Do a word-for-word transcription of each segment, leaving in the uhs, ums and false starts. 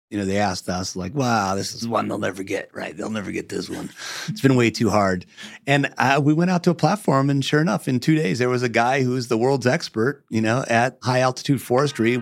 You know, they asked us like, wow, this is one they'll never get, right? They'll never get this one. It's been way too hard. And uh, we went out to a platform, and sure enough, in two days, there was a guy who was the world's expert, you know, at high altitude forestry.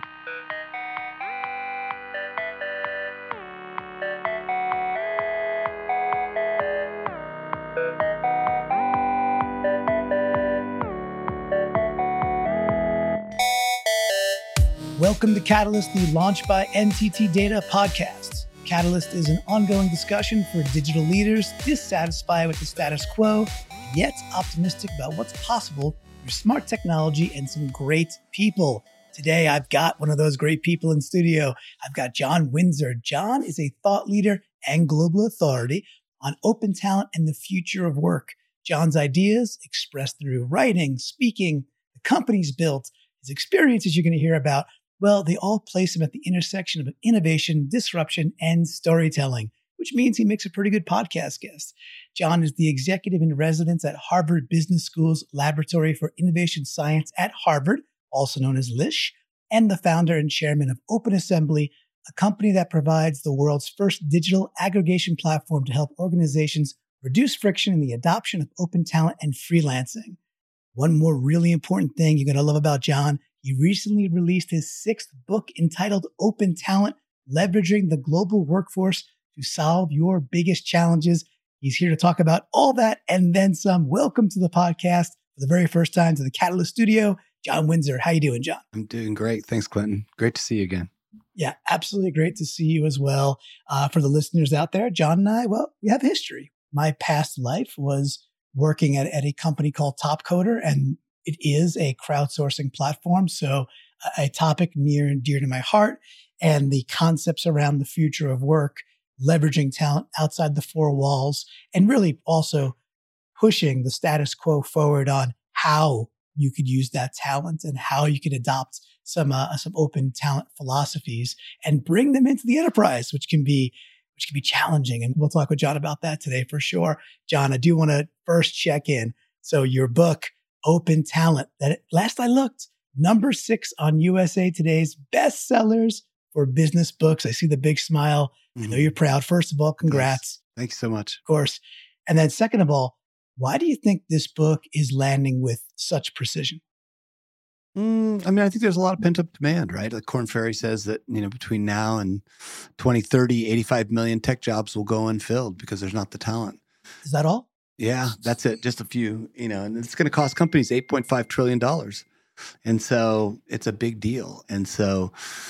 Welcome to Catalyst, the Launch by N T T Data podcast. Catalyst is an ongoing discussion for digital leaders dissatisfied with the status quo, yet optimistic about what's possible through smart technology and some great people. Today, I've got one of those great people in studio. I've got John Windsor. John is a thought leader and global authority on open talent and the future of work. John's ideas, expressed through writing, speaking, the companies built, his experiences you're going to hear about, well, they all place him at the intersection of innovation, disruption, and storytelling, which means he makes a pretty good podcast guest. John is the executive in residence at Harvard Business School's Laboratory for Innovation Science at Harvard, also known as L I S H, and the founder and chairman of Open Assembly, a company that provides the world's first digital aggregation platform to help organizations reduce friction in the adoption of open talent and freelancing. One more really important thing you're going to love about John: he recently released his sixth book entitled Open Talent, Leveraging the Global Workforce to Solve Your Biggest Challenges. He's here to talk about all that and then some. Welcome to the podcast for the very first time to the Catalyst studio, John Windsor. How you doing, John? I'm doing great. Thanks, Clinton. Great to see you again. Yeah, absolutely great to see you as well. Uh, for the listeners out there, John and I, well, we have history. My past life was working at, at a company called Topcoder, and it is a crowdsourcing platform. So a topic near and dear to my heart, and the concepts around the future of work, leveraging talent outside the four walls, and really also pushing the status quo forward on how you could use that talent and how you could adopt some, uh, some open talent philosophies and bring them into the enterprise, which can be which can be challenging. And we'll talk with John about that today for sure. John, I do want to first check in. So your book, Open Talent, that last I looked, number six on U S A Today's bestsellers for business books. I see the big smile. Mm-hmm. I know you're proud. First of all, congrats. Yes. Thank you so much. Of course. And then second of all, why do you think this book is landing with such precision? Mm, I mean, I think there's a lot of pent-up demand, right? Like Korn Ferry says that, you know, between now and twenty thirty, eighty-five million tech jobs will go unfilled because there's not the talent. Is that all? Yeah, that's it. Just a few, you know, and it's going to cost companies eight point five trillion dollars. And so it's a big deal. And so,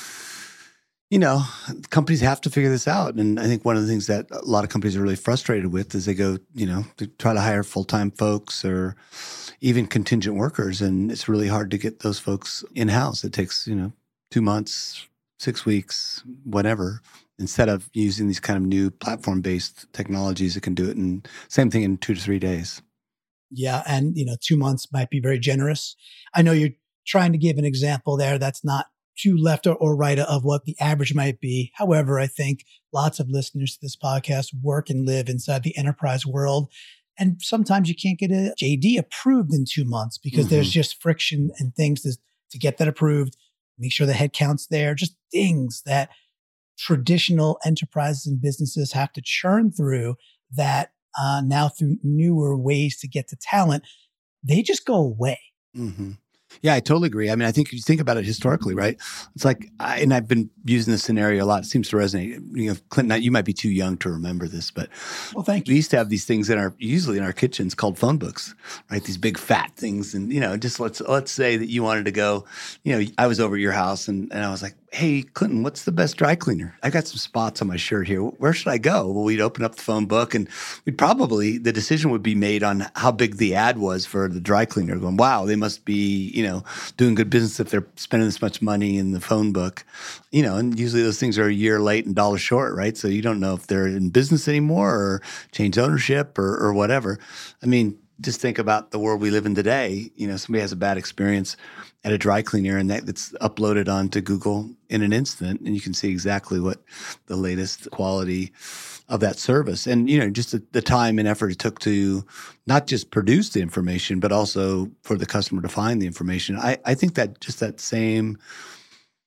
you know, companies have to figure this out. And I think one of the things that a lot of companies are really frustrated with is they go, you know, to try to hire full-time folks or even contingent workers. And it's really hard to get those folks in-house. It takes, you know, two months, six weeks, whatever, instead of using these kind of new platform-based technologies that can do it in same thing in two to three days. Yeah. And, you know, two months might be very generous. I know you're trying to give an example there that's not too left or, or right of what the average might be. However, I think lots of listeners to this podcast work and live inside the enterprise world. And sometimes you can't get a J D approved in two months because mm-hmm. there's just friction and things to, to get that approved, make sure the headcount's there, just things that traditional enterprises and businesses have to churn through that uh, now through newer ways to get to talent, they just go away. Mm-hmm. Yeah, I totally agree. I mean, I think if you think about it historically, right? It's like, I, and I've been using this scenario a lot. It seems to resonate. You know, Clinton, you might be too young to remember this, but well, thank you. We used to have these things in our, usually in our kitchens called phone books, right? These big fat things. And, you know, just let's, let's say that you wanted to go, you know, I was over at your house and, and I was like, hey, Clinton, what's the best dry cleaner? I got some spots on my shirt here. Where should I go? Well, we'd open up the phone book and we'd probably, the decision would be made on how big the ad was for the dry cleaner, going, wow, they must be, you know, doing good business if they're spending this much money in the phone book. You know, and usually those things are a year late and dollar short, right? So you don't know if they're in business anymore or changed ownership or, or whatever. I mean, just think about the world we live in today. You know, somebody has a bad experience at a dry cleaner and that, that's uploaded onto Google in an instant, and you can see exactly what the latest quality of that service. And, you know, just the, the time and effort it took to not just produce the information, but also for the customer to find the information. I, I think that just that same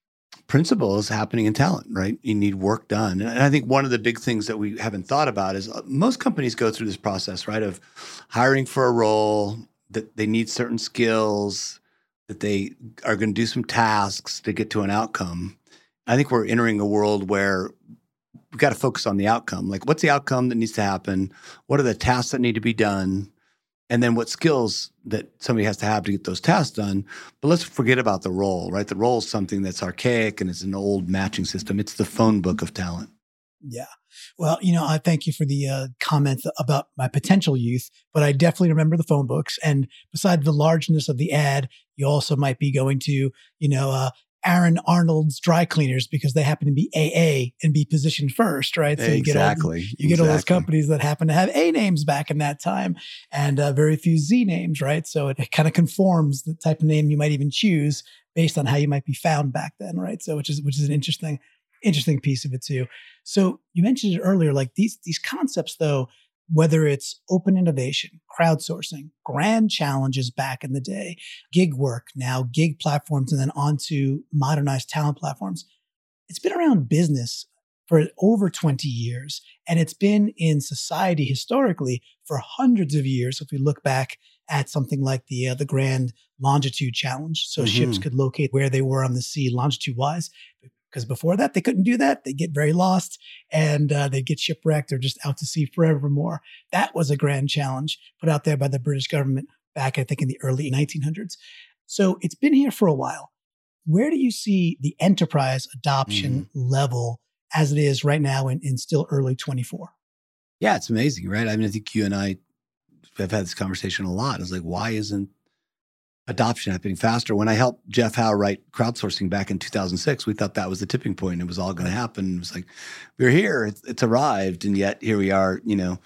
principle is happening in talent, right? You need work done. And I think one of the big things that we haven't thought about is uh, most companies go through this process, right, of hiring for a role, that they need certain skills, that they are going to do some tasks to get to an outcome. I think we're entering a world where we've got to focus on the outcome. Like, what's the outcome that needs to happen? What are the tasks that need to be done? And then what skills that somebody has to have to get those tasks done. But let's forget about the role, right? The role is something that's archaic and it's an old matching system. It's the phone book of talent. Yeah. Well, you know, I thank you for the uh, comments about my potential youth, but I definitely remember the phone books. And besides the largeness of the ad, you also might be going to, you know, uh, Aaron Arnold's dry cleaners because they happen to be A A and be positioned first, right? So exactly. You get all, you get exactly. all those companies that happen to have A names back in that time and uh, very few Z names, right? So it, it kind of conforms the type of name you might even choose based on how you might be found back then, right? So which is which is an interesting, interesting piece of it too. So you mentioned it earlier, like these these concepts though, whether it's open innovation, crowdsourcing, grand challenges back in the day, gig work now, gig platforms, and then onto modernized talent platforms. It's been around business for over twenty years, and it's been in society historically for hundreds of years. If we look back at something like the uh, the Grand Longitude Challenge, so mm-hmm. ships could locate where they were on the sea longitude-wise. Because before that, they couldn't do that. They'd get very lost and uh, they'd get shipwrecked or just out to sea forevermore. That was a grand challenge put out there by the British government back, I think, in the early nineteen hundreds. So it's been here for a while. Where do you see the enterprise adoption mm. level as it is right now in, in still early twenty-four? Yeah, it's amazing, right? I mean, I think you and I have had this conversation a lot. It's like, why isn't adoption happening faster? When I helped Jeff Howe write Crowdsourcing back in two thousand six, we thought that was the tipping point. It was all going to happen. It was like, we're here, it's, it's arrived. And yet here we are, you know,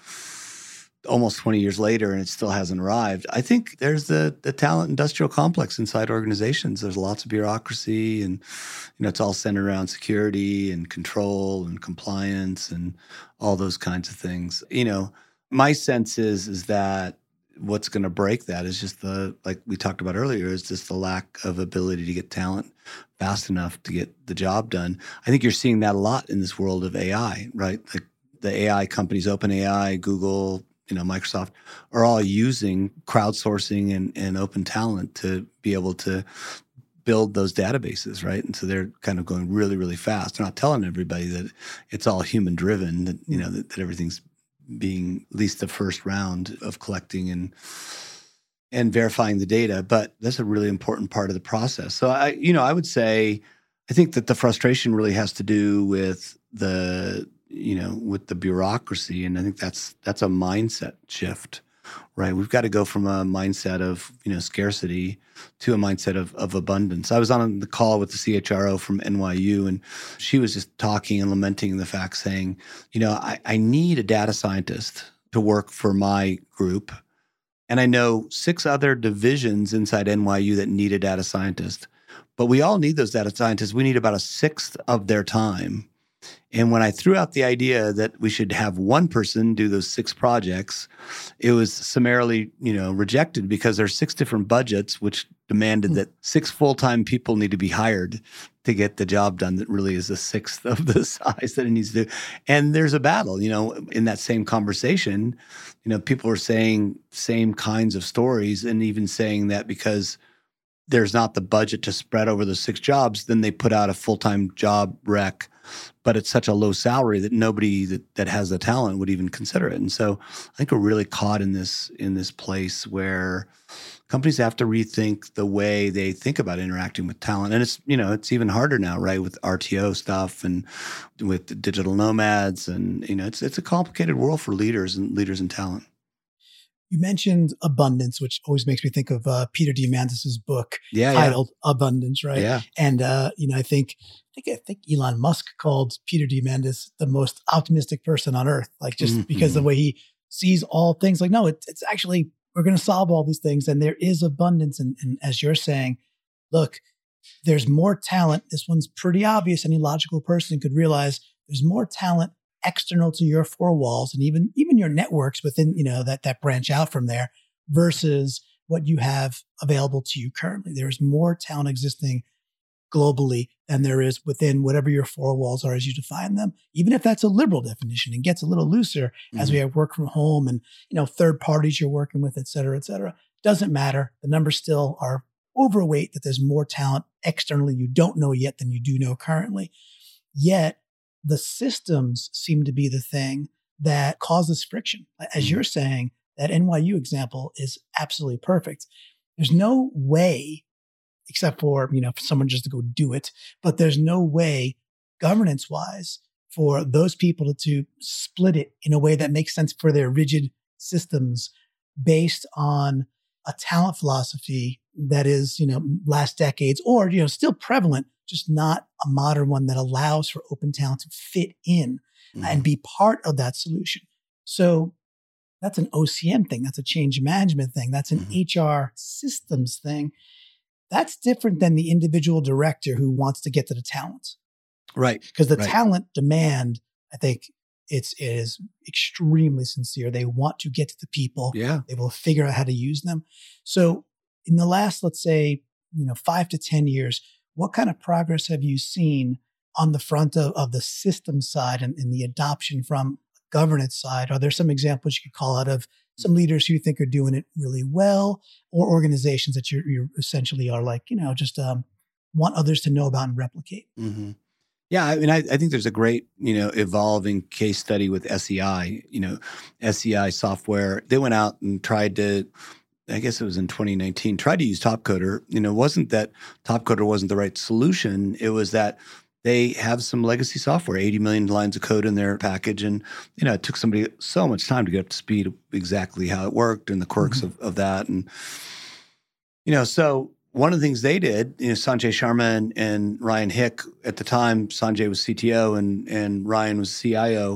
almost twenty years later and it still hasn't arrived. I think there's the the talent industrial complex inside organizations. There's lots of bureaucracy and, you know, it's all centered around security and control and compliance and all those kinds of things. You know, my sense is, is that what's going to break that is just the, like we talked about earlier, is just the lack of ability to get talent fast enough to get the job done. I think you're seeing that a lot in this world of A I, right? Like the A I companies, OpenAI, Google, you know, Microsoft, are all using crowdsourcing and, and open talent to be able to build those databases, right? And so they're kind of going really, really fast. They're not telling everybody that it's all human driven, that, you know, that, that everything's being at least the first round of collecting and and verifying the data. But that's a really important part of the process. So I, you know, I would say, I think that the frustration really has to do with the, you know, with the bureaucracy. And I think that's that's a mindset shift, right? We've got to go from a mindset of, you know, scarcity to a mindset of, of abundance. I was on the call with the C H R O from N Y U, and she was just talking and lamenting the fact, saying, you know, I, I need a data scientist to work for my group. And I know six other divisions inside N Y U that need a data scientist. But we all need those data scientists. We need about a sixth of their time. And when I threw out the idea that we should have one person do those six projects, it was summarily, you know, rejected because there's six different budgets, which demanded that six full-time people need to be hired to get the job done that really is a sixth of the size that it needs to do. And there's a battle, you know, in that same conversation, you know, people are saying same kinds of stories and even saying that because there's not the budget to spread over the six jobs, then they put out a full-time job rec, but it's such a low salary that nobody that, that has the talent would even consider it. And so I think we're really caught in this in this place where companies have to rethink the way they think about interacting with talent. And it's, you know, it's even harder now, right, with R T O stuff and with digital nomads. And, you know, it's it's a complicated world for leaders and leaders in talent. You mentioned abundance, which always makes me think of uh, Peter Diamandis' book yeah, titled yeah. Abundance, right? Yeah. And, uh, you know, I think, I think, I think Elon Musk called Peter Diamandis the most optimistic person on earth, like just mm-hmm. because the way he sees all things, like, no, it, it's actually, we're going to solve all these things. And there is abundance. And, and as you're saying, look, there's more talent. This one's pretty obvious. Any logical person could realize there's more talent external to your four walls and even even your networks within, you know, that that branch out from there versus what you have available to you currently. There's more talent existing globally than there is within whatever your four walls are as you define them. Even if that's a liberal definition and gets a little looser mm-hmm. as we have work from home and, you know, third parties you're working with, et cetera, et cetera. Doesn't matter. The numbers still are overweight that there's more talent externally you don't know yet than you do know currently. Yet the systems seem to be the thing that causes friction. As mm-hmm. you're saying, that N Y U example is absolutely perfect. There's no way, except for, you know, for someone just to go do it, but there's no way governance wise for those people to, to split it in a way that makes sense for their rigid systems based on a talent philosophy that is, you know, last decades or, you know, still prevalent, just not a modern one that allows for open talent to fit in mm-hmm. and be part of that solution. So that's an O C M thing. That's a change management thing. That's an mm-hmm. H R systems thing. That's different than the individual director who wants to get to the talent. Right. Because the right. talent demand, I think it's, it is extremely sincere. They want to get to the people. Yeah. They will figure out how to use them. So in the last, let's say, you know, five to ten years, what kind of progress have you seen on the front of, of the system side and, and the adoption from governance side? Are there some examples you could call out of some leaders who you think are doing it really well, or organizations that you're, you're essentially are like, you know, just um, want others to know about and replicate? Mm-hmm. Yeah, I mean, I, I think there's a great, you know, evolving case study with S E I. You know, S E I software, they went out and tried to, I guess it was in twenty nineteen, tried to use Topcoder. You know, it wasn't that Topcoder wasn't the right solution. It was that they have some legacy software, eighty million lines of code in their package. And, you know, it took somebody so much time to get up to speed of exactly how it worked and the quirks mm-hmm. of, of that. And, you know, so one of the things they did, you know, Sanjay Sharma and, and Ryan Hick, at the time, Sanjay was C T O and, and Ryan was C I O.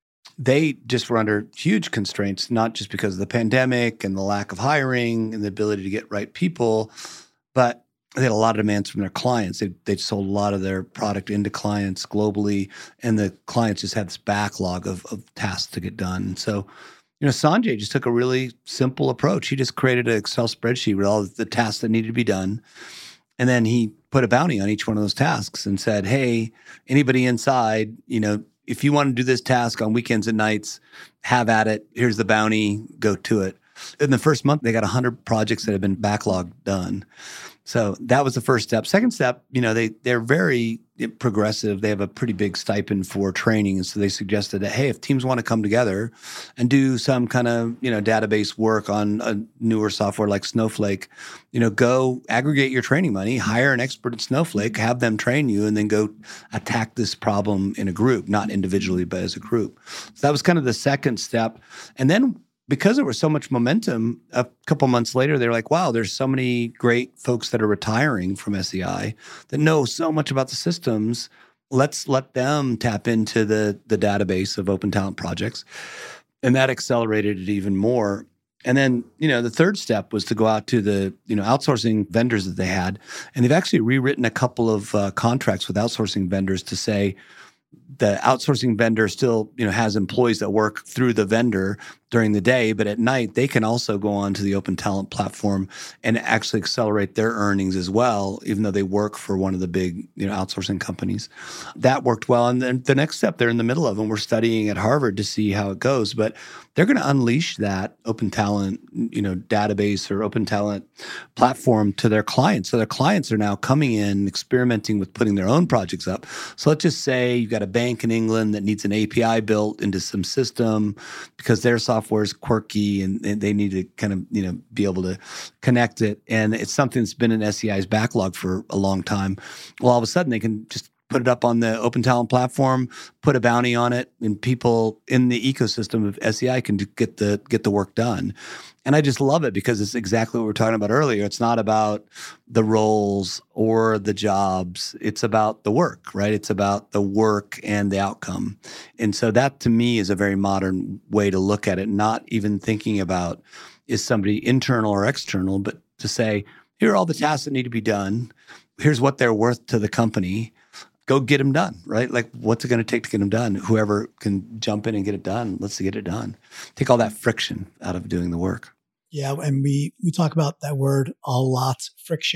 They just were under huge constraints, not just because of the pandemic and the lack of hiring and the ability to get right people, but they had a lot of demands from their clients. They they sold a lot of their product into clients globally, and the clients just had this backlog of, of tasks to get done. And so, you know, Sanjay just took a really simple approach. He just created an Excel spreadsheet with all the tasks that needed to be done. And then he put a bounty on each one of those tasks and said, hey, anybody inside, you know, if you want to do this task on weekends and nights, have at it. Here's the bounty, go to it. In the first month, they got one hundred projects that had been backlogged done. So that was the first step. Second step, you know, they, they're very progressive. They have a pretty big stipend for training. And so they suggested that, hey, if teams want to come together and do some kind of, you know, database work on a newer software like Snowflake, you know, go aggregate your training money, hire an expert at Snowflake, have them train you, and then go attack this problem in a group, not individually, but as a group. So that was kind of the second step. And then because there was so much momentum, a couple months later, they're like, wow, there's so many great folks that are retiring from S E I that know so much about the systems. Let's let them tap into the, the database of open talent projects. And that accelerated it even more. And then, you know, the third step was to go out to the, you know, outsourcing vendors that they had. And they've actually rewritten a couple of uh, contracts with outsourcing vendors to say, the outsourcing vendor still, you know, has employees that work through the vendor during the day, but at night they can also go on to the Open Talent platform and actually accelerate their earnings as well, even though they work for one of the big, you know, outsourcing companies. That worked well. And then the next step they're in the middle of, and we're studying at Harvard to see how it goes, but they're going to unleash that Open Talent, you know, database or Open Talent platform to their clients. So their clients are now coming in, experimenting with putting their own projects up. So let's just say you've got a bank in England that needs an A P I built into some system because their software is quirky and, and they need to kind of, you know, be able to connect it. And it's something that's been in S E I's backlog for a long time. Well, all of a sudden they can just put it up on the Open Talent platform, put a bounty on it, and people in the ecosystem of S E I can do, get the get the work done. And I just love it because it's exactly what we were talking about earlier. It's not about the roles or the jobs. It's about the work, right? It's about the work and the outcome. And so that to me is a very modern way to look at it, not even thinking about is somebody internal or external, but to say, here are all the tasks that need to be done. Here's what they're worth to the company. Go get them done, right? Like, what's it going to take to get them done? Whoever can jump in and get it done, let's get it done. Take all that friction out of doing the work. Yeah, and we we talk about that word a lot, friction.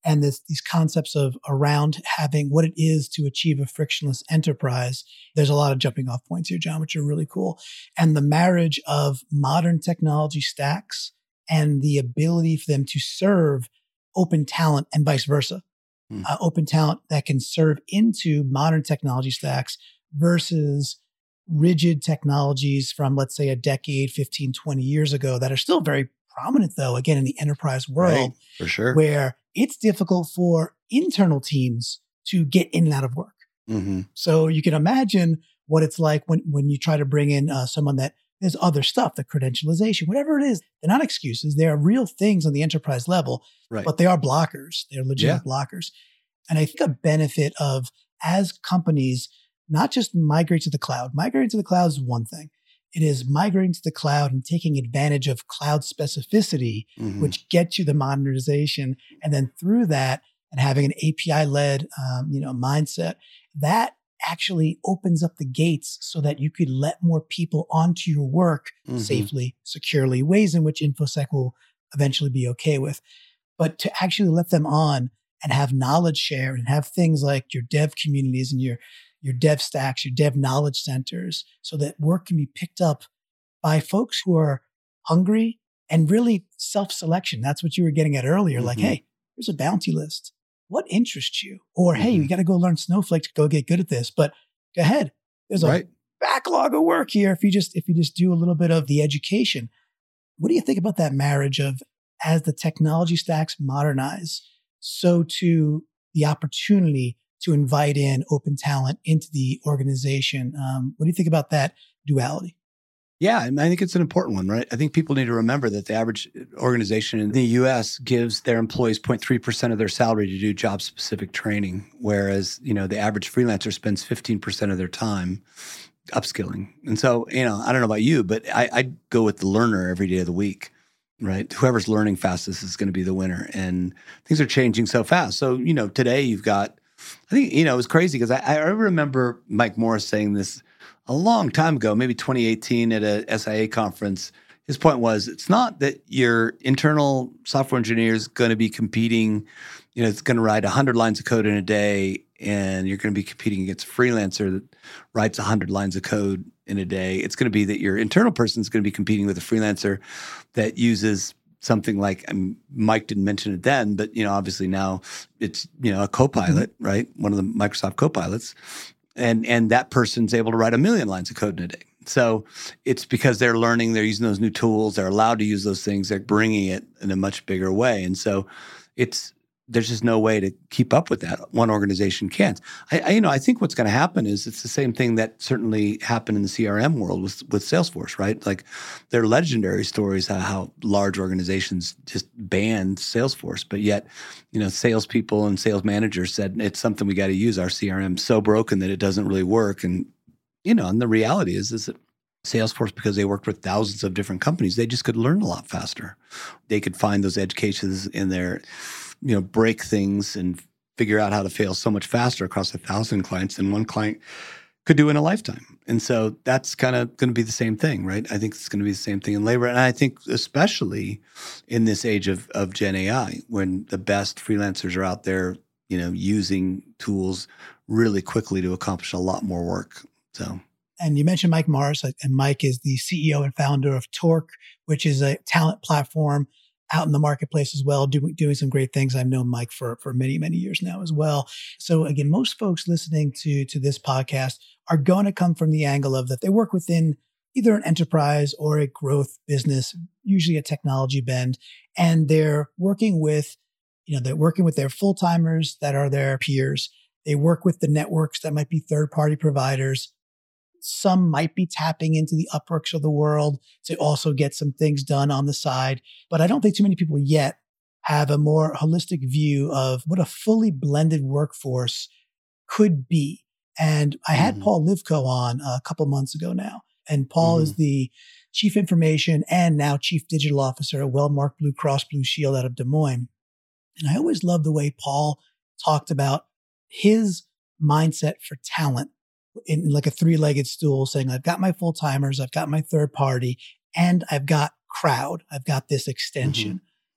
and this, these concepts of around having what it is to achieve a frictionless enterprise. There's a lot of jumping off points here, John, which are really cool. And the marriage of modern technology stacks and the ability for them to serve open talent and vice versa. Mm. Uh, open talent that can serve into modern technology stacks versus rigid technologies from, let's say, a decade, fifteen, twenty years ago that are still very prominent, though, again, in the enterprise world. Right, for sure. Where it's difficult for internal teams to get in and out of work. Mm-hmm. So you can imagine what it's like when, when you try to bring in uh, someone that there's other stuff, the credentialization, whatever it is. They're not excuses. They are real things on the enterprise level, right. But they are blockers. They're legitimate yeah. blockers. And I think a benefit of, as companies, not just migrate to the cloud. Migrating to the cloud is one thing. It is migrating to the cloud and taking advantage of cloud specificity, mm-hmm. which gets you the modernization. And then through that and having an A P I-led um, you know, mindset, that actually opens up the gates so that you could let more people onto your work mm-hmm. safely, securely, ways in which InfoSec will eventually be okay with. But to actually let them on and have knowledge share and have things like your dev communities and your your dev stacks, your dev knowledge centers, so that work can be picked up by folks who are hungry and really self-selection. That's what you were getting at earlier. Mm-hmm. Like, hey, here's a bounty list. What interests you? Or, mm-hmm. hey, you got to go learn Snowflake to go get good at this, but go ahead. There's a right. backlog of work here. If you just, if you just do a little bit of the education, what do you think about that marriage of, as the technology stacks modernize, so too the opportunity to invite in open talent into the organization? Um, what do you think about that duality? Yeah, and I think it's an important one, right? I think people need to remember that the average organization in the U S gives their employees zero point three percent of their salary to do job-specific training, whereas, you know, the average freelancer spends fifteen percent of their time upskilling. And so, you know, I don't know about you, but I, I go with the learner every day of the week, right? Whoever's learning fastest is going to be the winner. And things are changing so fast. So, you know, today you've got, I think, you know, it was crazy because I, I remember Mike Morris saying this a long time ago, maybe twenty eighteen at a S I A conference. His point was, it's not that your internal software engineer is going to be competing, you know, it's going to write one hundred lines of code in a day, and you're going to be competing against a freelancer that writes one hundred lines of code in a day. It's going to be that your internal person is going to be competing with a freelancer that uses something like, I mean, Mike didn't mention it then, but, you know, obviously now it's, you know, a Copilot, mm-hmm. right? One of the Microsoft Copilots. And and that person's able to write a million lines of code in a day. So it's because they're learning, they're using those new tools, they're allowed to use those things, they're bringing it in a much bigger way. And so it's, there's just no way to keep up with that. One organization can't. I, I you know, I think what's going to happen is it's the same thing that certainly happened in the C R M world with, with Salesforce, right? Like there are legendary stories how, how large organizations just banned Salesforce, but yet, you know, salespeople and sales managers said it's something we got to use. Our C R M is so broken that it doesn't really work. And, you know, and the reality is, is that Salesforce, because they worked with thousands of different companies, they just could learn a lot faster. They could find those edge cases in their, you know, break things and figure out how to fail so much faster across a thousand clients than one client could do in a lifetime. And so that's kind of going to be the same thing, right? I think it's going to be the same thing in labor. And I think especially in this age of, of Gen A I, when the best freelancers are out there, you know, using tools really quickly to accomplish a lot more work. So. And you mentioned Mike Morris, and Mike is the C E O and founder of Torque, which is a talent platform out in the marketplace as well, doing doing some great things. I've known Mike for, for many, many years now as well. So again, most folks listening to, to this podcast are going to come from the angle of that they work within either an enterprise or a growth business, usually a technology bend, and they're working with, you know, they're working with their full-timers that are their peers. They work with the networks that might be third-party providers. Some might be tapping into the Upworks of the world to also get some things done on the side. But I don't think too many people yet have a more holistic view of what a fully blended workforce could be. And I had mm-hmm. Paul Livko on a couple months ago now. And Paul mm-hmm. is the Chief Information and now Chief Digital Officer at Wellmark Blue Cross Blue Shield out of Des Moines. And I always loved the way Paul talked about his mindset for talent in like a three-legged stool, saying, I've got my full-timers, I've got my third party, and I've got crowd. I've got this extension. Mm-hmm.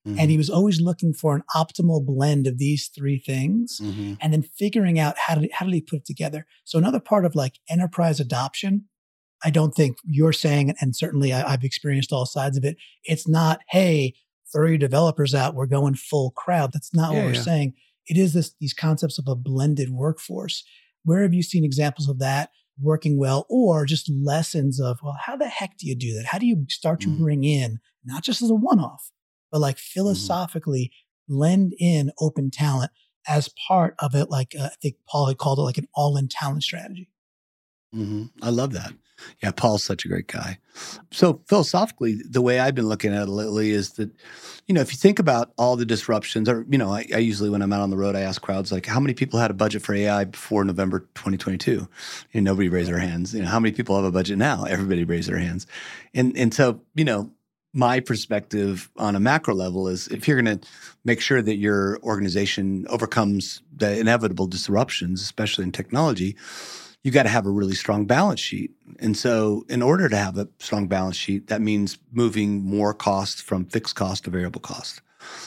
Mm-hmm. And he was always looking for an optimal blend of these three things mm-hmm. and then figuring out how did, how did he put it together. So another part of like enterprise adoption, I don't think you're saying, and certainly I, I've experienced all sides of it. It's not, hey, throw your developers out, we're going full crowd. That's not yeah, what we're yeah. saying. It is this these concepts of a blended workforce. Where have you seen examples of that working well, or just lessons of, well, how the heck do you do that? How do you start to mm-hmm. bring in, not just as a one-off, but like philosophically mm-hmm. blend in open talent as part of it? Like uh, I think Paul had called it like an all-in talent strategy. Mm-hmm. I love that. Yeah, Paul's such a great guy. So philosophically, the way I've been looking at it lately is that, you know, if you think about all the disruptions, or, you know, I, I usually, when I'm out on the road, I ask crowds like, how many people had a budget for A I before November twenty twenty-two? And nobody raised their hands. You know, how many people have a budget now? Everybody raised their hands. And, and so, you know, my perspective on a macro level is if you're going to make sure that your organization overcomes the inevitable disruptions, especially in technology, you got to have a really strong balance sheet. And so in order to have a strong balance sheet, that means moving more cost from fixed cost to variable cost.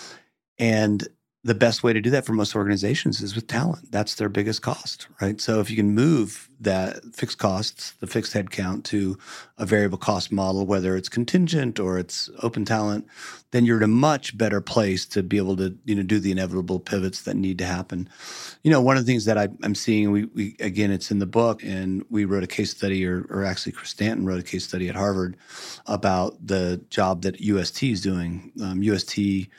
And the best way to do that for most organizations is with talent. That's their biggest cost, right? So if you can move that fixed costs, the fixed headcount, to a variable cost model, whether it's contingent or it's open talent, then you're in a much better place to be able to, you know, do the inevitable pivots that need to happen. You know, one of the things that I, I'm seeing, we, we again, it's in the book, and we wrote a case study, or, or actually Chris Stanton wrote a case study at Harvard about the job that U S T is doing. Um, U S T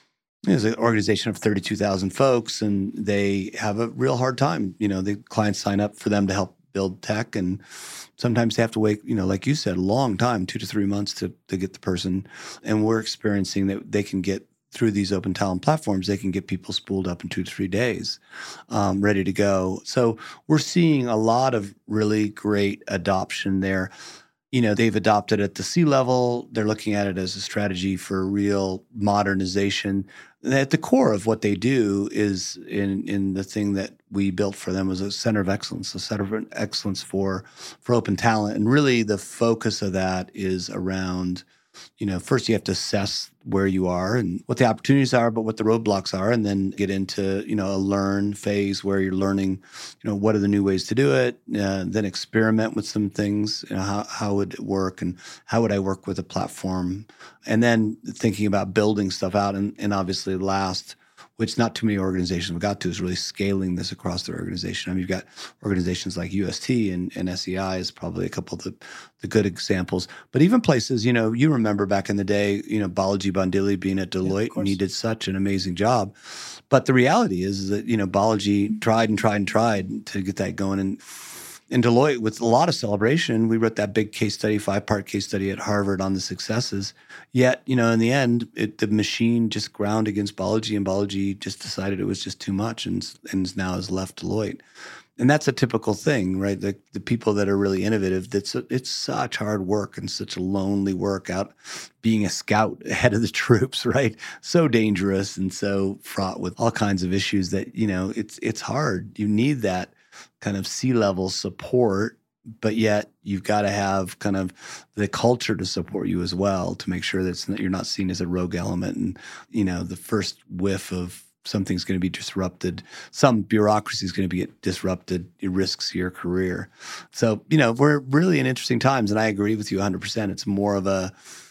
is an organization of thirty-two thousand folks, and they have a real hard time. You know, the clients sign up for them to help build tech, and sometimes they have to wait, you know, like you said, a long time, two to three months to, to get the person. And we're experiencing that they can get through these open talent platforms, they can get people spooled up in two to three days, um, ready to go. So we're seeing a lot of really great adoption there. You know, they've adopted at the C-level. They're looking at it as a strategy for real modernization. And at the core of what they do is in in the thing that we built for them was a center of excellence, a center of excellence for for open talent. And really the focus of that is around, you know, first you have to assess where you are and what the opportunities are, but what the roadblocks are, and then get into, you know, a learn phase where you're learning, you know, what are the new ways to do it, uh, then experiment with some things, you know, how, how would it work and how would I work with a platform, and then thinking about building stuff out. And, and obviously last, which not too many organizations have got to, is really scaling this across their organization. I mean, you've got organizations like U S T and, and S E I is probably a couple of the, the good examples. But even places, you know, you remember back in the day, you know, Balaji Bandili being at Deloitte, yeah, and he did such an amazing job. But the reality is that, you know, Balaji tried and tried and tried to get that going. And in Deloitte, with a lot of celebration, we wrote that big case study, five-part case study at Harvard on the successes. Yet, you know, in the end, it, the machine just ground against Balaji, and Balaji just decided it was just too much, and, and now has left Deloitte. And that's a typical thing, right? The, the people that are really innovative, that's a, it's such hard work and such a lonely work out being a scout ahead of the troops, right? So dangerous and so fraught with all kinds of issues that, you know, it's it's hard. You need that kind of C-level support, but yet you've got to have kind of the culture to support you as well, to make sure that it's not, you're not seen as a rogue element. And, you know, the first whiff of something's going to be disrupted, some bureaucracy is going to be disrupted, it risks your career. So, you know, we're really in interesting times, and I agree with you one hundred percent. It's more of a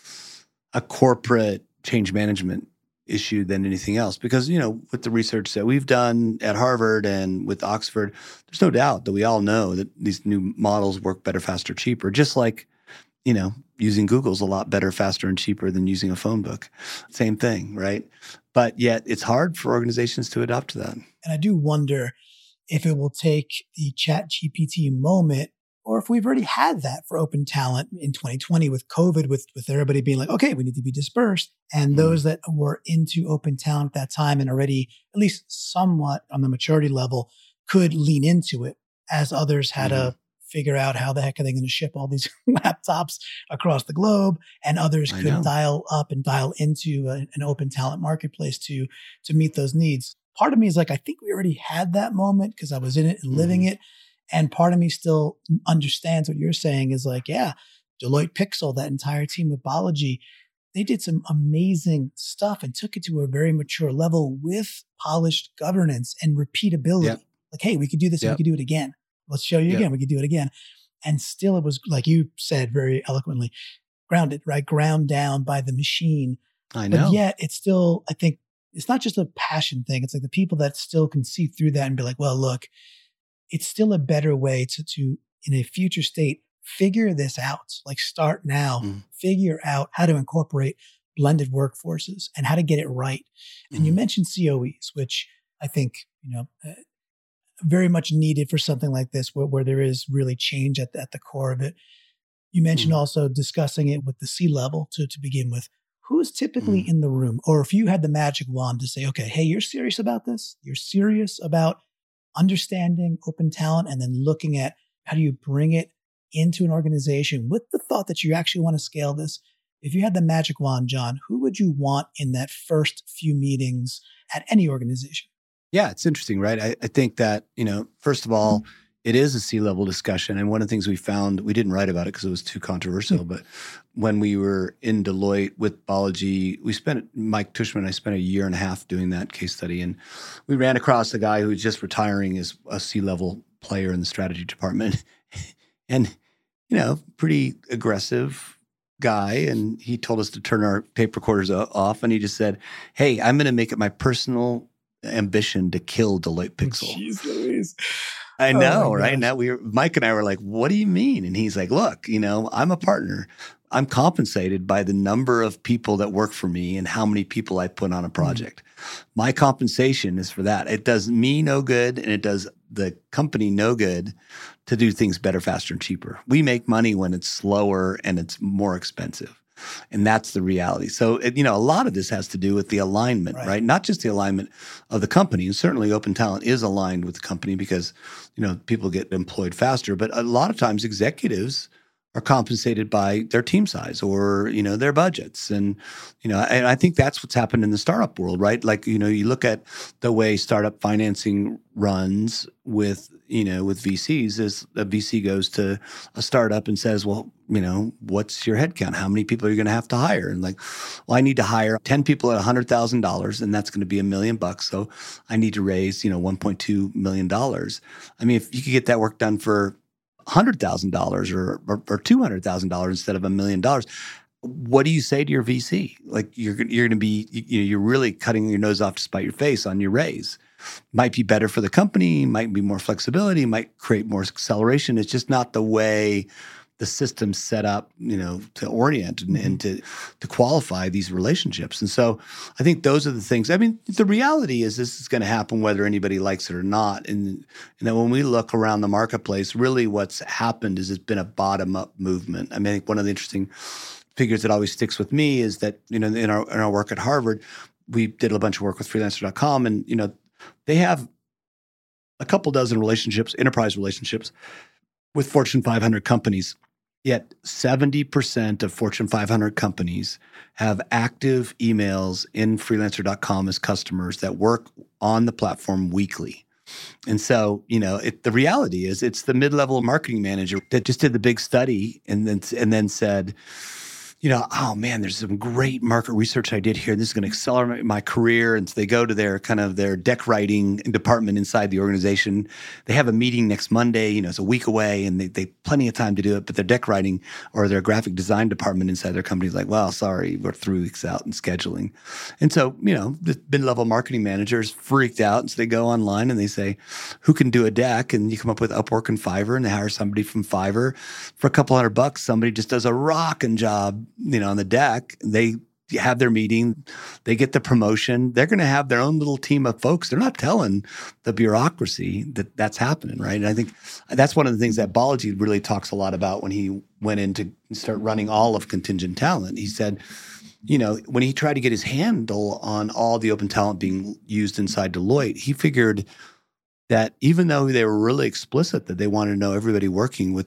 a corporate change management issue than anything else, because, you know, with the research that we've done at Harvard and with Oxford, there's no doubt that we all know that these new models work better, faster, cheaper, just like, you know, using Google's a lot better, faster, and cheaper than using a phone book. Same thing, right? But yet it's hard for organizations to adopt to that. And I do wonder if it will take the ChatGPT moment, or if we've already had that for open talent in twenty twenty with COVID, with, with everybody being like, okay, we need to be dispersed. And mm. those that were into open talent at that time and already, at least somewhat on the maturity level, could lean into it, as others had mm. to figure out how the heck are they going to ship all these laptops across the globe, and others I could know. dial up and dial into a, an open talent marketplace to, to meet those needs. Part of me is like, I think we already had that moment because I was in it and living mm. it. And part of me still understands what you're saying is like, yeah, Deloitte Pixel, that entire team with Balaji, they did some amazing stuff and took it to a very mature level with polished governance and repeatability. Yep. Like, hey, we could do this and Yep. we could do it again. Let's show you Yep. again. We could do it again. And still it was, like you said very eloquently, grounded, right? Ground down by the machine. I know. But yet it's still, I think, it's not just a passion thing. It's like the people that still can see through that and be like, well, look, it's still a better way to, to in a future state, figure this out. Like start now, Mm. figure out how to incorporate blended workforces and how to get it right. And Mm. you mentioned C O Es, which I think, you know, uh, very much needed for something like this, where, where there is really change at the, at the core of it. You mentioned Mm. also discussing it with the C-level to, to begin with. Who's typically Mm. in the room? Or if you had the magic wand to say, okay, hey, you're serious about this? You're serious about understanding open talent and then looking at how do you bring it into an organization with the thought that you actually want to scale this. If you had the magic wand, John, who would you want in that first few meetings at any organization? Yeah, it's interesting, right? I, I think that, you know, first of all, it is a C-level discussion. And one of the things we found, we didn't write about it because it was too controversial, Mm. but when we were in Deloitte with Balaji, we spent, Mike Tushman and I spent a year and a half doing that case study. And we ran across a guy who was just retiring as a C-level player in the strategy department. And, you know, pretty aggressive guy. And he told us to turn our tape recorders o- off. And he just said, hey, I'm going to make it my personal ambition to kill Deloitte Pixel. Jeez Louise. I Oh know, my right? gosh. Now we were, Mike and I were like, what do you mean? And he's like, look, you know, I'm a partner. I'm compensated by the number of people that work for me and how many people I put on a project. Mm. My compensation is for that. It does me no good and it does the company no good to do things better, faster, and cheaper. We make money when it's slower and it's more expensive. And that's the reality. So, it, you know, a lot of this has to do with the alignment, right. right? Not just the alignment of the company. And certainly Open Talent is aligned with the company because, you know, people get employed faster. But a lot of times executives are compensated by their team size or, you know, their budgets. And, you know, and I think that's what's happened in the startup world, right? Like, you know, you look at the way startup financing runs with, you know, with V Cs is a V C goes to a startup and says, well, you know, what's your headcount? How many people are you going to have to hire? And like, well, I need to hire ten people at one hundred thousand dollars and that's going to be a million bucks. So I need to raise, you know, one point two million dollars. I mean, if you could get that work done for one hundred thousand dollars or, or, or two hundred thousand dollars instead of a million dollars, what do you say to your V C? Like you're, you're going to be, you know, you're really cutting your nose off to spite your face on your raise. Might be better for the company, might be more flexibility, might create more acceleration. It's just not the way the system's set up, you know, to orient and, and to to qualify these relationships. And so I think those are the things. I mean, the reality is this is going to happen whether anybody likes it or not. And, and then when we look around the marketplace, really what's happened is it's been a bottom-up movement. I mean, I think one of the interesting figures that always sticks with me is that, you know, in our in our work at Harvard, we did a bunch of work with freelancer dot com and, you know, they have a couple dozen relationships, enterprise relationships with Fortune five hundred companies. Yet seventy percent of Fortune five hundred companies have active emails in freelancer dot com as customers that work on the platform weekly. And so, you know, it, the reality is it's the mid-level marketing manager that just did the big study and then and then said, you know, oh man, there's some great market research I did here. This is going to accelerate my career. And so they go to their kind of their deck writing department inside the organization. They have a meeting next Monday, you know, it's a week away and they, they plenty of time to do it. But their deck writing or their graphic design department inside their company is like, well, sorry, we're three weeks out in scheduling. And so, you know, the mid-level marketing managers freaked out. And so they go online and they say, who can do a deck? And you come up with Upwork and Fiverr and they hire somebody from Fiverr for a couple hundred bucks. Somebody just does a rocking job, you know, on the deck. They have their meeting, they get the promotion. They're going to have their own little team of folks. They're not telling the bureaucracy that that's happening, right? And I think that's one of the things that Balaji really talks a lot about when he went in to start running all of Contingent Talent. He said, you know, when he tried to get his handle on all the open talent being used inside Deloitte, he figured that even though they were really explicit that they wanted to know everybody working with the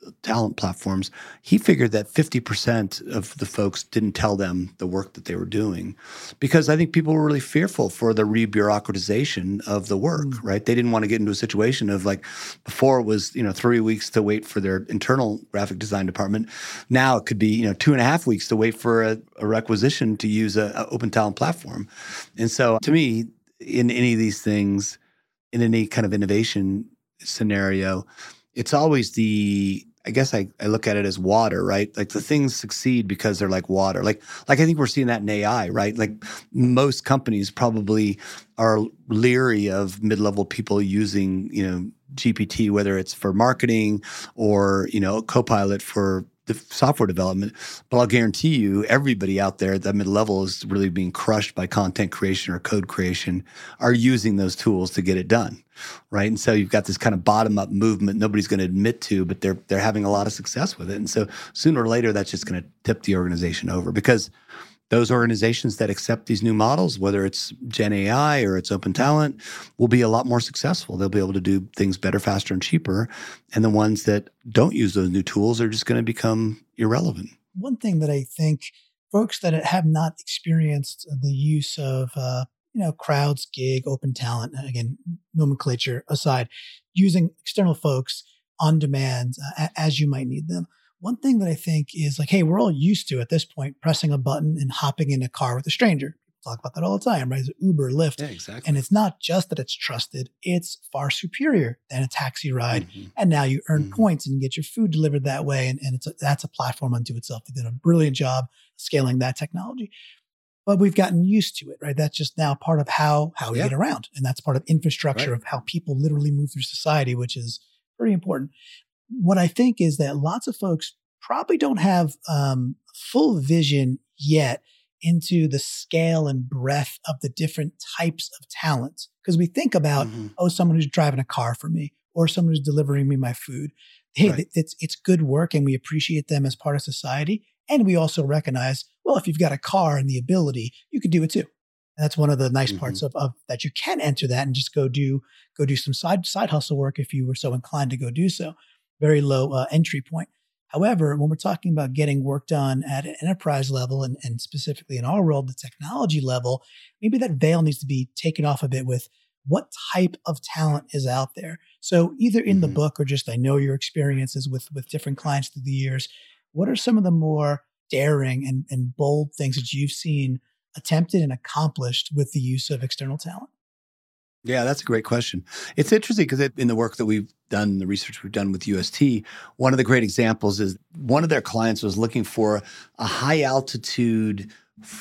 talent platforms, he figured that fifty percent of the folks didn't tell them the work that they were doing because I think people were really fearful for the re-bureaucratization of the work, mm. right? They didn't want to get into a situation of like before it was, you know, three weeks to wait for their internal graphic design department. Now it could be, you know, two and a half weeks to wait for a, a requisition to use a, a open talent platform. And so to me, in any of these things, in any kind of innovation scenario, it's always the, I guess I, I look at it as water, right? Like the things succeed because they're like water. Like, like I think we're seeing that in A I, right? Like most companies probably are leery of mid-level people using, you know, G P T, whether it's for marketing or, you know, Copilot for the software development. But I'll guarantee you, everybody out there at that mid-level is really being crushed by content creation or code creation are using those tools to get it done, right? And so you've got this kind of bottom-up movement nobody's going to admit to, but they're they're having a lot of success with it. And so sooner or later, that's just going to tip the organization over because those organizations that accept these new models, whether it's Gen A I or it's Open Talent, will be a lot more successful. They'll be able to do things better, faster, and cheaper. And the ones that don't use those new tools are just going to become irrelevant. One thing that I think folks that have not experienced the use of, uh, you know, Crowds, Gig, Open Talent, again, nomenclature aside, using external folks on demand uh, as you might need them. One thing that I think is like, hey, we're all used to at this point pressing a button and hopping in a car with a stranger. People talk about that all the time, right? It's Uber, Lyft. Yeah, exactly. And it's not just that it's trusted, it's far superior than a taxi ride. Mm-hmm. And now you earn mm-hmm. points and get your food delivered that way. And, and it's a, that's a platform unto itself. They did a brilliant job scaling that technology. But we've gotten used to it, right? That's just now part of how, how we yeah. get around. And that's part of infrastructure right. of how people literally move through society, which is pretty important. What I think is that lots of folks probably don't have um, full vision yet into the scale and breadth of the different types of talent. Because we think about, mm-hmm. oh, someone who's driving a car for me or someone who's delivering me my food. Hey, right. it's, it's good work and we appreciate them as part of society. And we also recognize, well, if you've got a car and the ability, you could do it too. And that's one of the nice mm-hmm. parts of, of that you can enter that and just go do go do some side side hustle work if you were so inclined to go do so. Very low uh, entry point. However, when we're talking about getting work done at an enterprise level and, and specifically in our world, the technology level, maybe that veil needs to be taken off a bit with what type of talent is out there. So either in mm-hmm. the book or just I know your experiences with, with different clients through the years, what are some of the more daring and, and bold things that you've seen attempted and accomplished with the use of external talent? Yeah, that's a great question. It's interesting because in the work that we've done, the research we've done with U S T, one of the great examples is one of their clients was looking for a high altitude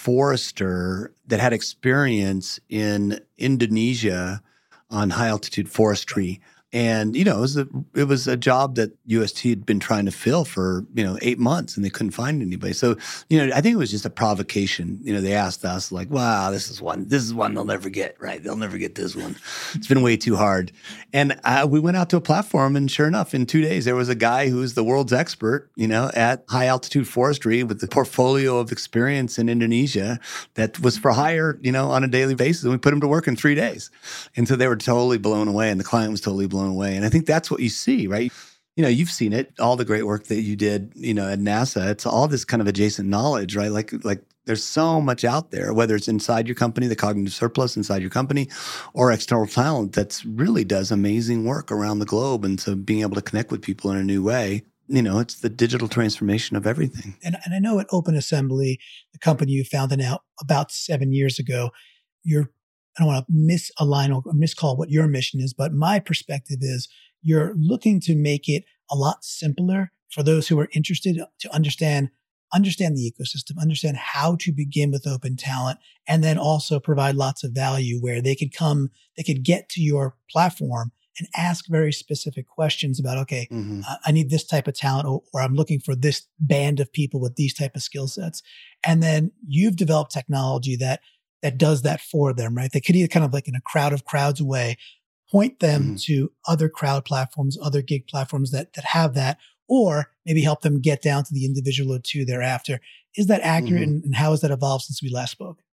forester that had experience in Indonesia on high altitude forestry. And, you know, it was a, it was a job that U S T had been trying to fill for, you know, eight months and they couldn't find anybody. So, you know, I think it was just a provocation. You know, they asked us like, wow, this is one, this is one they'll never get, right? They'll never get this one. It's been way too hard. And uh, we went out to a platform and sure enough, in two days, there was a guy who was the world's expert, you know, at high altitude forestry with the portfolio of experience in Indonesia that was for hire, you know, on a daily basis. And we put him to work in three days. And so they were totally blown away and the client was totally blown away. And I think that's what you see, right? You know, you've seen it, all the great work that you did, you know, at NASA. It's all this kind of adjacent knowledge, right? Like, like there's so much out there, whether it's inside your company, the cognitive surplus inside your company, or external talent that's really does amazing work around the globe. And so being able to connect with people in a new way, you know, it's the digital transformation of everything. And, and I know at Open Assembly, the company you founded now about seven years ago, you're I don't want to misalign or miscall what your mission is, but my perspective is you're looking to make it a lot simpler for those who are interested to understand, understand the ecosystem, understand how to begin with open talent, and then also provide lots of value where they could come, they could get to your platform and ask very specific questions about, okay, mm-hmm. uh, I need this type of talent or, or I'm looking for this band of people with these type of skill sets. And then you've developed technology that that does that for them, right? They could either kind of like in a crowd of crowds way, point them mm-hmm. to other crowd platforms, other gig platforms that that have that, or maybe help them get down to the individual or two thereafter. Is that accurate? Mm-hmm. And, and how has that evolved since we last spoke?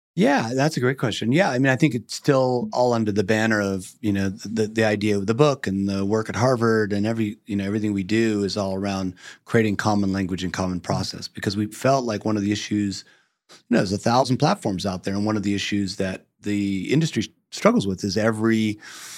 Yeah, that's a great question. Yeah, I mean, I think it's still all under the banner of, you know, the the idea of the book and the work at Harvard and every, you know, everything we do is all around creating common language and common process because we felt like one of the issues, you know, there's a thousand platforms out there, and one of the issues that the industry struggles with is every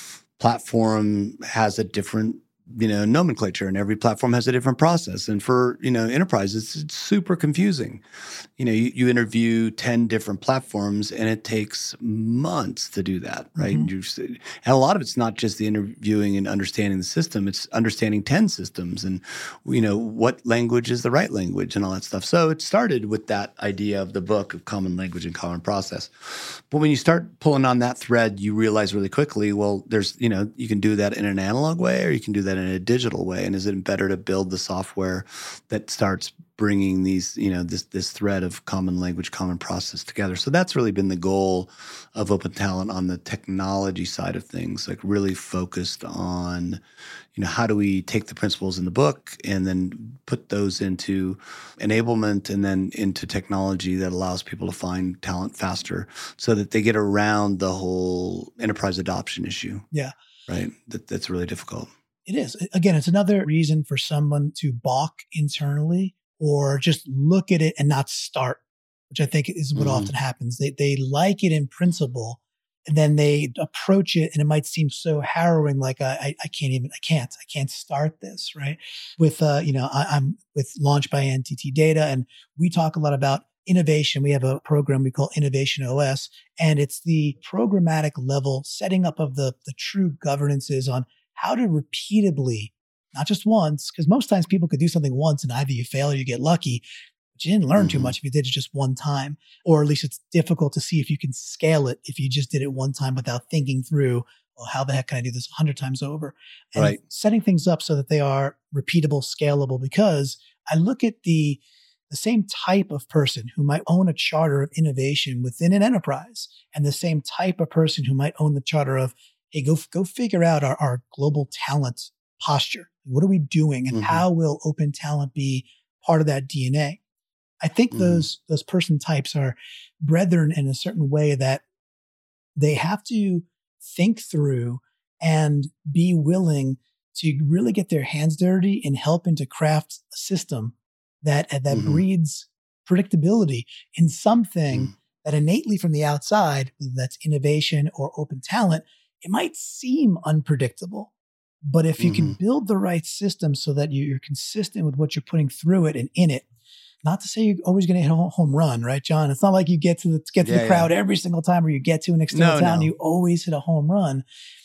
platform has a different, you know, nomenclature, and every platform has a different process. And for, you know, enterprises, it's super confusing. You know, you, you interview ten different platforms and it takes months to do that, right? Mm-hmm. And a lot of it's not just the interviewing and understanding the system, it's understanding ten systems and, you know, what language is the right language and all that stuff. So it started with that idea of the book of common language and common process. But when you start pulling on that thread, you realize really quickly, well, there's, you know, you can do that in an analog way or you can do that in a digital way. And is it better to build the software that starts bringing these, you know, this this thread of common language, common process together? So that's really been the goal of Open Talent on the technology side of things, like really focused on, you know, how do we take the principles in the book and then put those into enablement and then into technology that allows people to find talent faster so that they get around the whole enterprise adoption issue. Yeah. Right. That, that's really difficult. It is. Again, it's another reason for someone to balk internally or just look at it and not start, which I think is what mm-hmm. often happens. They they like it in principle, and then they approach it, and it might seem so harrowing, like I I, I can't even I can't I can't start this, right? With uh you know I, I'm with Launch by N T T Data, and we talk a lot about innovation. We have a program we call Innovation O S, and it's the programmatic level setting up of the the true governances on how to repeatably, not just once, because most times people could do something once and either you fail or you get lucky, but you didn't learn mm-hmm. too much if you did it just one time, or at least it's difficult to see if you can scale it if you just did it one time without thinking through, well, how the heck can I do this a hundred times over? And right. setting things up so that they are repeatable, scalable, because I look at the the same type of person who might own a charter of innovation within an enterprise and the same type of person who might own the charter of, hey, go go figure out our, our global talent posture. What are we doing, and mm-hmm. how will Open Talent be part of that D N A? I think mm-hmm. those those person types are brethren in a certain way that they have to think through and be willing to really get their hands dirty and helping to craft a system that that mm-hmm. breeds predictability in something mm-hmm. that innately from the outside, whether that's innovation or Open Talent, it might seem unpredictable, but if you mm-hmm. can build the right system so that you're consistent with what you're putting through it and in it, not to say you're always going to hit a home run, right, John? It's not like you get to the, get to yeah, the crowd yeah. every single time, or you get to an external no, town, no. you always hit a home run.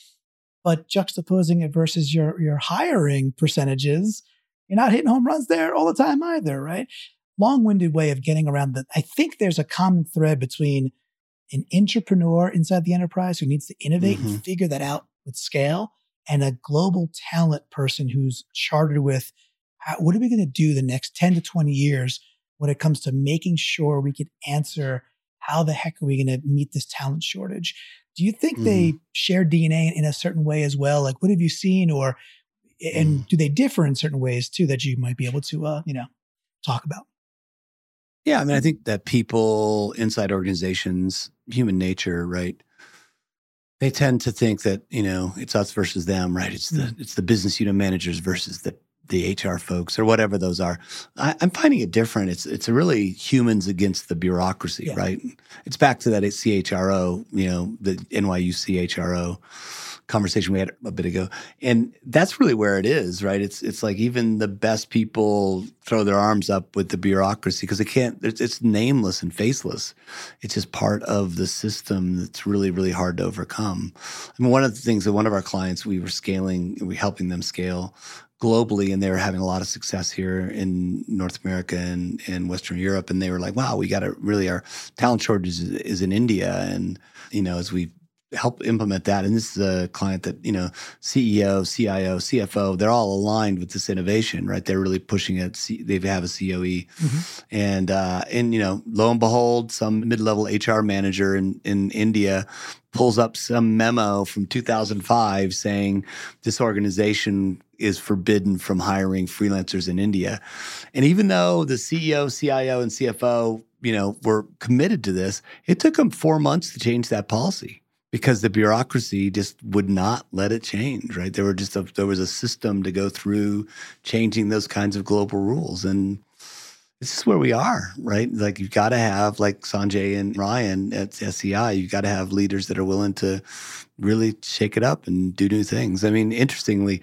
But juxtaposing it versus your your hiring percentages, you're not hitting home runs there all the time either, right? Long-winded way of getting around that. I think there's a common thread between an entrepreneur inside the enterprise who needs to innovate mm-hmm. and figure that out with scale, and a global talent person who's chartered with how, what are we going to do the next ten to twenty years when it comes to making sure we can answer how the heck are we going to meet this talent shortage? Do you think mm-hmm. they share D N A in a certain way as well? Like, what have you seen, or and mm. do they differ in certain ways too that you might be able to, uh, you know, talk about? Yeah, I mean, I think that people inside organizations, human nature, right? They tend to think that, you know, it's us versus them, right? It's the mm. it's the business unit managers versus the the H R folks or whatever those are. I, I'm finding it different. It's it's really humans against the bureaucracy, yeah. right? It's back to that C H R O, you know, the N Y U C H R O conversation we had a bit ago. And that's really where it is, right? It's it's like even the best people throw their arms up with the bureaucracy because it can't, it's, it's nameless and faceless. It's just part of the system that's really, really hard to overcome. I mean, one of the things that one of our clients, we were scaling, we were helping them scale globally, and they were having a lot of success here in North America and, and Western Europe. And they were like, wow, we got to really, our talent shortage is, is in India. And, you know, as we help implement that. And this is a client that, you know, C E O, C I O, C F O, they're all aligned with this innovation, right? They're really pushing it. They have a C O E. Mm-hmm. And, uh, and, you know, lo and behold, some mid-level H R manager in, in India pulls up some memo from two thousand five saying this organization is forbidden from hiring freelancers in India. And even though the C E O, C I O, and C F O you know, were committed to this. It took them four months to change that policy because the bureaucracy just would not let it change, right? There were just a, there was a system to go through changing those kinds of global rules. And this is where we are, right? Like you've got to have, like Sanjay and Ryan at S E I, you've got to have leaders that are willing to really shake it up and do new things. I mean, interestingly,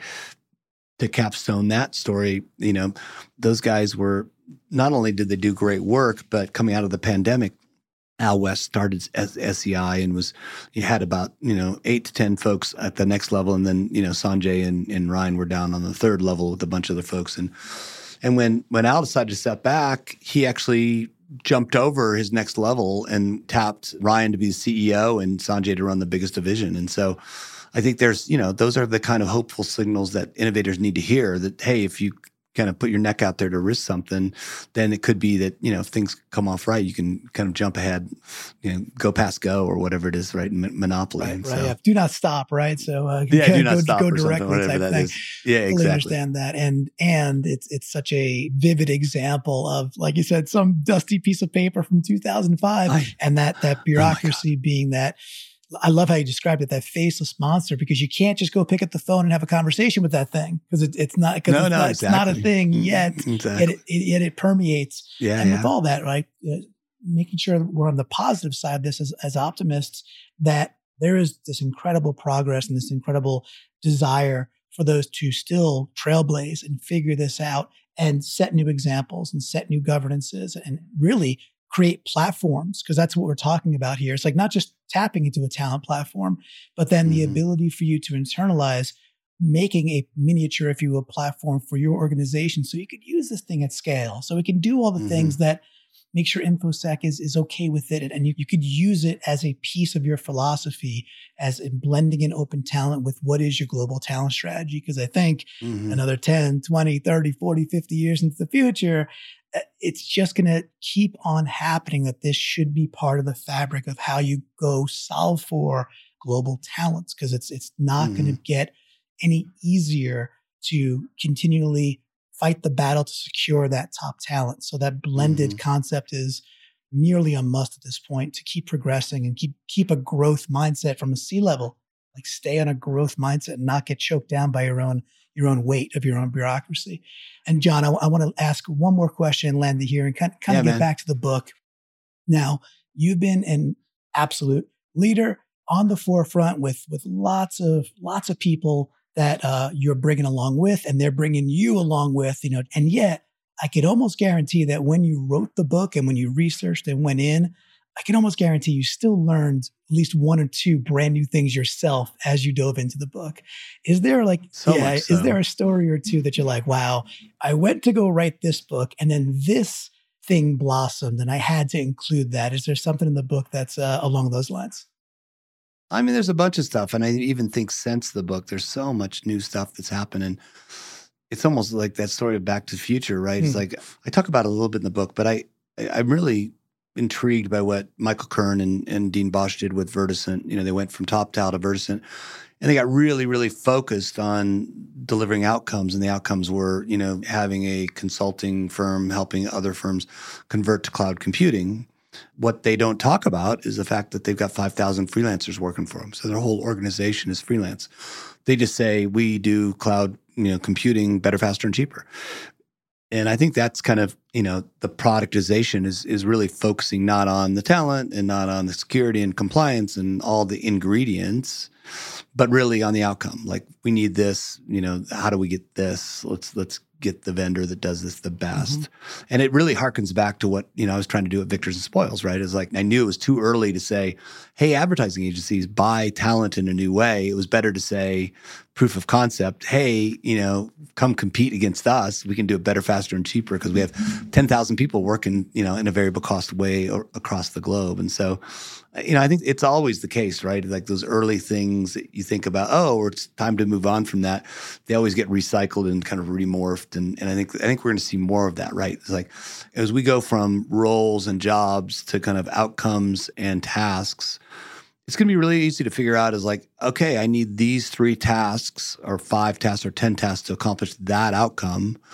to capstone that story, you know, those guys were, not only did they do great work, but coming out of the pandemic, Al West started as S E I and was, he had about, you know, eight to ten folks at the next level. And then, you know, Sanjay and, and Ryan were down on the third level with a bunch of other folks. And And when, when Al decided to step back, he actually jumped over his next level and tapped Ryan to be the C E O and Sanjay to run the biggest division. And so I think there's, you know, those are the kind of hopeful signals that innovators need to hear that, hey, if you kind of put your neck out there to risk something, then it could be that, you know, if things come off right, you can kind of jump ahead, you know, go past go or whatever it is, right? M- monopoly. Right, right. So, Yeah. Do not stop, right? So uh, yeah, go, do not go, stop go or directly something, whatever type that thing. is. Yeah, Fully exactly. understand that. And and it's it's such a vivid example of, like you said, some dusty piece of paper from two thousand five I, and that that bureaucracy being that. I love how you described it, that faceless monster, because you can't just go pick up the phone and have a conversation with that thing because it, it's not because no, it's, no, not, exactly. it's not a thing yet. Exactly. Yet it, it, yet it permeates. Yeah, and yeah. with all that, right, uh, making sure that we're on the positive side of this as, as optimists, that there is this incredible progress and this incredible desire for those to still trailblaze and figure this out and set new examples and set new governances and really create platforms, because that's what we're talking about here. It's like not just tapping into a talent platform, but then mm-hmm. the ability for you to internalize making a miniature, if you will, platform for your organization so you could use this thing at scale. So it can do all the mm-hmm. things that make sure InfoSec is, is okay with it. And you, you could use it as a piece of your philosophy, as in blending in open talent with what is your global talent strategy. Because I think mm-hmm. another ten, twenty, thirty, forty, fifty years into the future, it's just going to keep on happening that this should be part of the fabric of how you go solve for global talents, because it's it's not mm-hmm. going to get any easier to continually fight the battle to secure that top talent. So that blended mm-hmm. concept is nearly a must at this point to keep progressing and keep keep a growth mindset from a C-level. Like stay on a growth mindset and not get choked down by your own your own weight of your own bureaucracy. And John, I, I want to ask one more question and land it here and kind, kind yeah, of get man. back to the book. Now, you've been an absolute leader on the forefront with, with lots of, lots of people that uh, you're bringing along with, and they're bringing you along with, you know, and yet I could almost guarantee that when you wrote the book and when you researched and went in, I can almost guarantee you still learned at least one or two brand new things yourself as you dove into the book. Is there like, so yeah, so. is there a story or two that you're like, wow, I went to go write this book and then this thing blossomed and I had to include that? Is there something in the book that's uh, along those lines? I mean, there's a bunch of stuff. And I even think since the book, there's so much new stuff that's happening. It's almost like that story of Back to the Future, right? Hmm. It's like, I talk about it a little bit in the book, but I, I'm really intrigued by what Michael Kern and, and Dean Bosch did with Verdicent. You know, they went from TopTal to Verdicent, and they got really, really focused on delivering outcomes. And the outcomes were, you know, having a consulting firm helping other firms convert to cloud computing. What they don't talk about is the fact that they've got five thousand freelancers working for them. So their whole organization is freelance. They just say, we do cloud, you know, computing better, faster, and cheaper. And I think that's kind of, you know, the productization is is really focusing not on the talent and not on the security and compliance and all the ingredients, but really on the outcome. Like, we need this, you know, how do we get this? Let's let's get the vendor that does this the best. Mm-hmm. And it really harkens back to what, you know, I was trying to do at Victors and Spoils, right? It's like, I knew it was too early to say, hey, advertising agencies buy talent in a new way. It was better to say, proof of concept, hey, you know, come compete against us. We can do it better, faster, and cheaper because we have ten thousand people working, you know, in a variable cost way or across the globe. And so, you know, I think it's always the case, right? Like those early things that you think about, oh, it's time to move on from that. They always get recycled and kind of remorphed. And, and I think I think we're going to see more of that, right? It's like as we go from roles and jobs to kind of outcomes and tasks, it's going to be really easy to figure out is like, okay, I need these three tasks or five tasks or ten tasks to accomplish that outcome.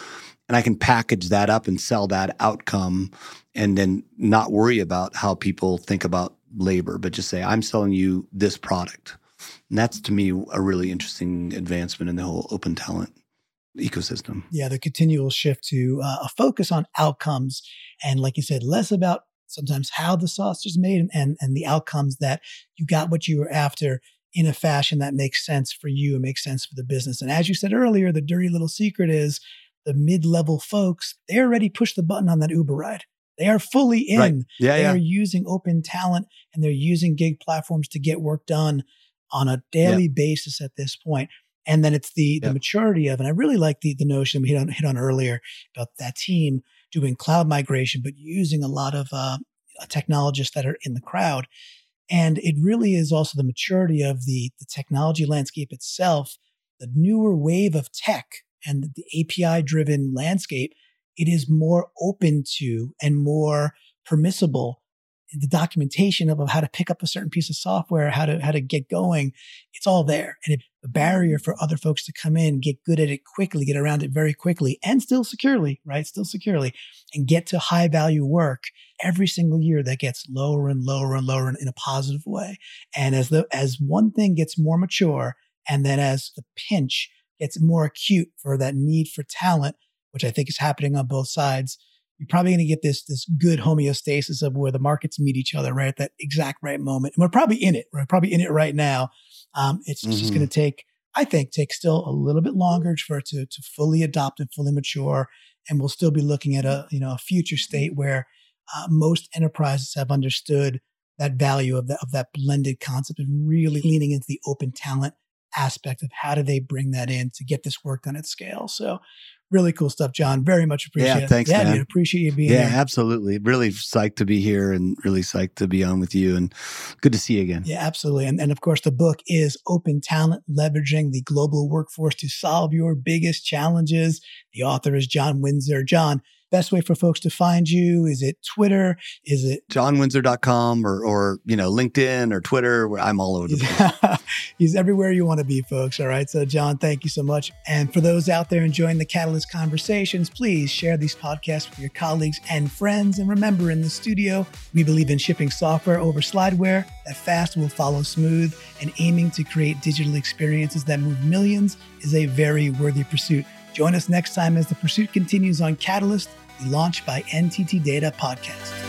and I can package that up and sell that outcome and then not worry about how people think about labor, but just say, I'm selling you this product. And that's, to me, a really interesting advancement in the whole open talent ecosystem. Yeah, the continual shift to uh, a focus on outcomes. And like you said, less about sometimes how the sausage is made and, and, and the outcomes that you got what you were after in a fashion that makes sense for you and makes sense for the business. And as you said earlier, the dirty little secret is the mid-level folks, they already pushed the button on that Uber ride. They are fully in. Right. Yeah, they yeah. are using open talent and they're using gig platforms to get work done on a daily yeah. basis at this point. And then it's the, the yeah. maturity of, and I really like the, the notion we hit on, hit on earlier about that team doing cloud migration, but using a lot of uh, technologists that are in the crowd. And it really is also the maturity of the, the technology landscape itself, the newer wave of tech and the A P I-driven landscape. It is more open to and more permissible. The documentation of, of how to pick up a certain piece of software, how to how to get going, it's all there. And it, the barrier for other folks to come in, get good at it quickly, get around it very quickly, and still securely, right? Still securely, and get to high value work every single year that gets lower and lower and lower in, in a positive way. And as the as one thing gets more mature, and then as the pinch gets more acute for that need for talent, which I think is happening on both sides, you're probably going to get this, this good homeostasis of where the markets meet each other right at that exact right moment. And we're probably in it. We're probably in it right now. Um, it's mm-hmm. just going to take, I think, take still a little bit longer for it to, to fully adopt and fully mature. And we'll still be looking at a, you know, a future state where uh, most enterprises have understood that value of that, of that blended concept and really leaning into the open talent aspect of how do they bring that in to get this work done at scale. So really cool stuff, John. Very much appreciate yeah, it. Thanks, yeah, man. dude, appreciate you being yeah, here. Yeah, absolutely. Really psyched to be here and really psyched to be on with you, and good to see you again. Yeah, absolutely. And, and of course, the book is Open Talent, Leveraging the Global Workforce to Solve Your Biggest Challenges. The author is John Windsor. John, best way for folks to find you? Is it Twitter? Is it john windsor dot com or, or, you know, LinkedIn or Twitter? Where I'm all over the place. He's everywhere you want to be, folks. All right. So, John, thank you so much. And for those out there enjoying the Catalyst conversations, please share these podcasts with your colleagues and friends. And remember, in the studio, we believe in shipping software over slideware that fast will follow smooth, and aiming to create digital experiences that move millions is a very worthy pursuit. Join us next time as the pursuit continues on Catalyst, the Launch by N T T Data podcast.